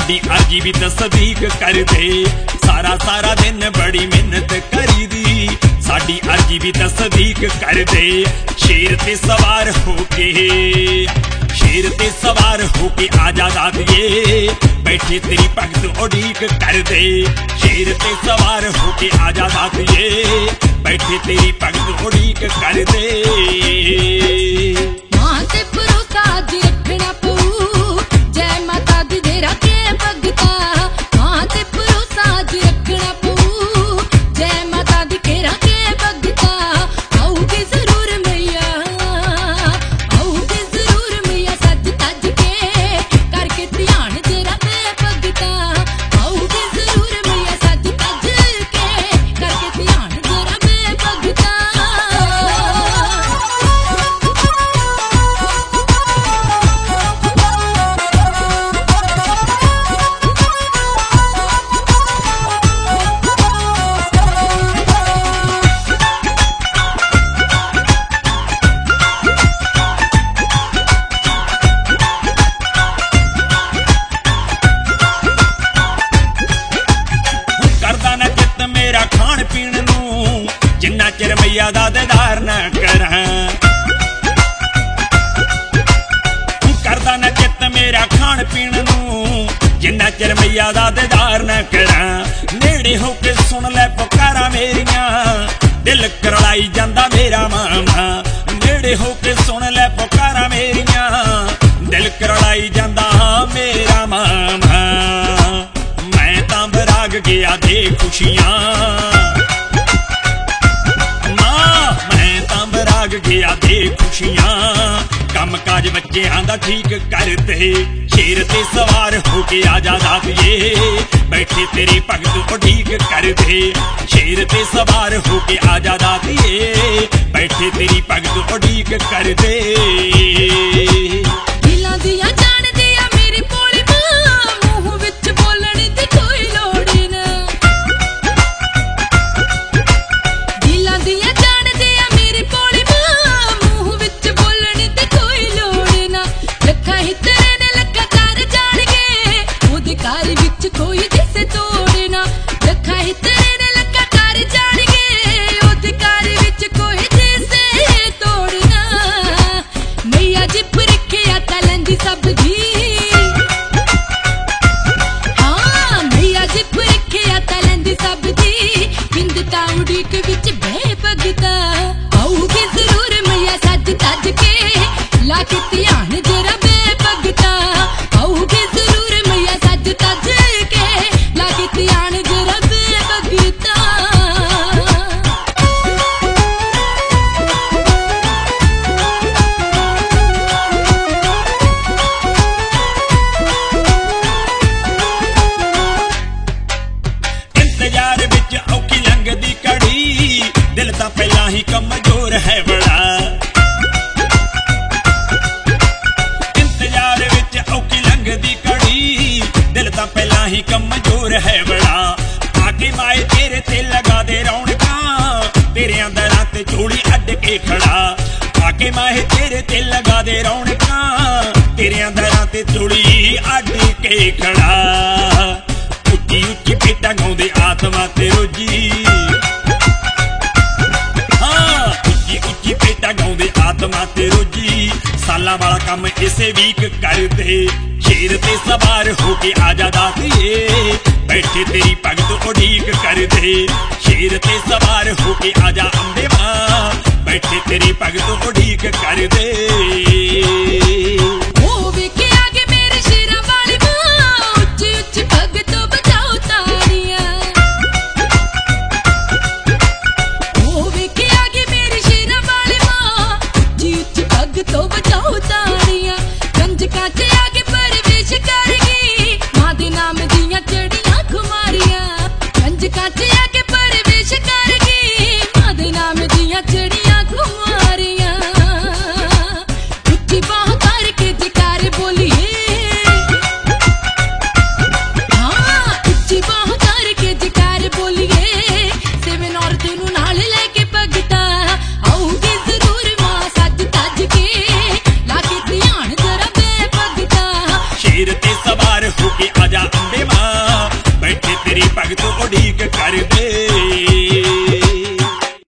साडी अर्जी भी तस्दीक कर दे। सारा सारा दिन बड़ी मेहनत करी दी, साडी अर्जी भी तस्दीक कर दे। शेर ते सवार होके, शेर ते सवार होके आजा दादिए, बैठे तेरी भगत उड़ीक कर दे। शेर ते सवार होके आजा दादिए, बैठे तेरी भगत उड़ीक कर दे। मां ते भरोसा दी रखना पऊ, जय माता दी तेरा के भगता। मां ते भरोसा दी रखना पऊ, जय माता दी तेरा के भगता। आऊगी जरूर मैया, आऊगी जरूर मैया, सज तज के करके ध्यान तेरा ते भगता। आऊगी जरूर मैया, सज तज के करके ध्यान तेरा ते भगता। करदा ना चित मेरा खाण पीण नूं, जिन्ना चिर मैया दा दीदार ना करां। करदा ना चित मेरा खाण पीण नूं, जिन्ना चिर मैया दा दीदार ना करां। नेड़े हो के सुन लै पुकारां मेरियां, दिल करलाई जांदा मेरा मामा। नेड़े हो के सुन लै पुकारां मेरियां, दिल करलाई जांदा मेरा मामा। मैं तां बराग गया दे खुशियां, मां मैं तां बराग गया दे खुशियां। कम काज बच्चेआं दा ठीक कर दे। शेर ते सवार होके आजा दादिए, बैठे तेरी भगत उड़ीक कर दे। शेर ते सवार होके आजा दादिए, बैठे तेरी भगत उड़ीक कर दे। दिलां दियां जान दिया मेरी भोली मां, मूंह विच बोलण दी कोई लोड़ ना। दिलां दियां जान दिया मेरी भोली मां, मूंह विच बोलण दी कोई लोड़ ना। लखां ही तेरे ने लखां तार जाण के, ओदे घर विच कोई जिसे तोड़ ना। लखां ही तेरे ने लखां तार जाण के, ओदे घर विच कोई जिसे तोड़ ना। मैया जी परीखिया तां लैंदी सब दी, हाँ मैया जी परीखिया तां लैंदी सब दी। बिंद तां उड़ीक विच बह भगता। आऊगी जरूर मैया, सज तज के ला के ध्यान जरा बे भगता। आऊगी जरूर मैया, सज तज के ला के ध्यान जरा बे भगता। इंतजार विच औखी लंघदी घड़ी, दिल तां पहलां ही कमजोर है बड़ा। इंतजार विच औखी लंघदी घड़ी, दिल तां पहलां ही कमजोर है बड़ा। आके माए तेरे ते लगा दे रौनकां, तेरियां दरां ते झोली अड्ड के खड़ा। आके माए तेरे ते लगा दे रौनकां, तेरियां दरां ते झोली अड्ड के खड़ा। उच्ची उच्ची भेटां गाउंदे आत्मा ते रोजी, हाँ उच्ची उच्ची भेटां गाउंदे आत्मा ते रोजी। सालां वाला काम इसे वीक कर दे। शेर ते सवार होके आजा दादिए, बैठे तेरी भगत उड़ीक कर दे। शेर ते सवार होके आजा अंबे मां, बैठे तेरी भगत उड़ीक कर दे। ओ वेखे आगे मेरे शेरां वाली मां, उच्ची उच्ची भगतों बजाओ ताड़ियां। ओ वेखे आगे मेरे शेरां वाली मां, उच्ची उच्ची भगतों बजाओ ताड़ियां। कंजकां च आगे परवेश करगी, मां दे नाम दियां चढ़ियां खुमारियां। कंजकां च आगे परवेश करगी, मां दे नाम दियां चढ़ियां खुमारियां। उच्ची बाह करके मेरी भगत उड़ीक कर दे।